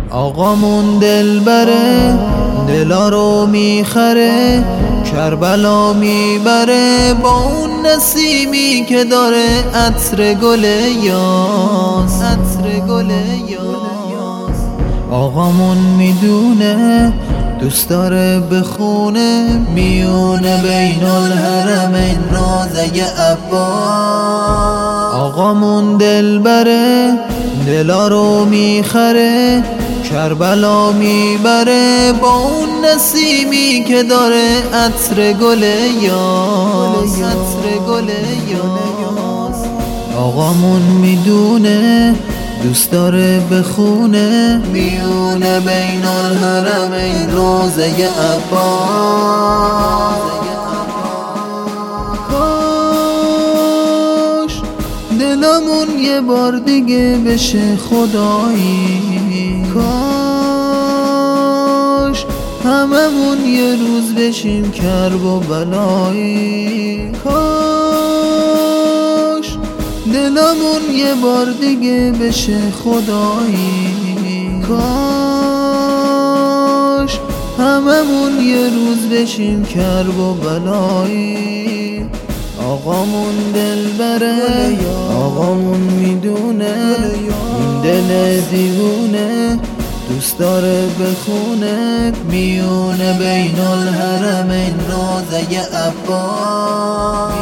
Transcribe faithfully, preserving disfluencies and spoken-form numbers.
آقامون دلبره، دلا رو میخره، کربلا میبره با اون نسیمی که داره عطر گل یاس، عطر گل یاس. آقامون میدونه دوست داره بخونه، میونه بین الحرمین روضه عباس. آقامون دلبره، دلا رو میخره، کربلا میبره با اون نسیمی که داره عطر گل یاس، عطر گل یاس. آقامون میدونه دوست داره بخونه، میونه بین الحرمین روضه عباس. کاش دلمون یه بار دیگه بشه خدایی، کاش هممون یه روز بشیم کرب و بلایی، کاش دلمون یه بار دیگه بشه خدایی، کاش هممون یه روز بشیم کرب و بلایی. آقامون دلبره، آقامون میدونه این دل دیوونه دوست داره بخونه، میونه بین الحرمین روضه عباس.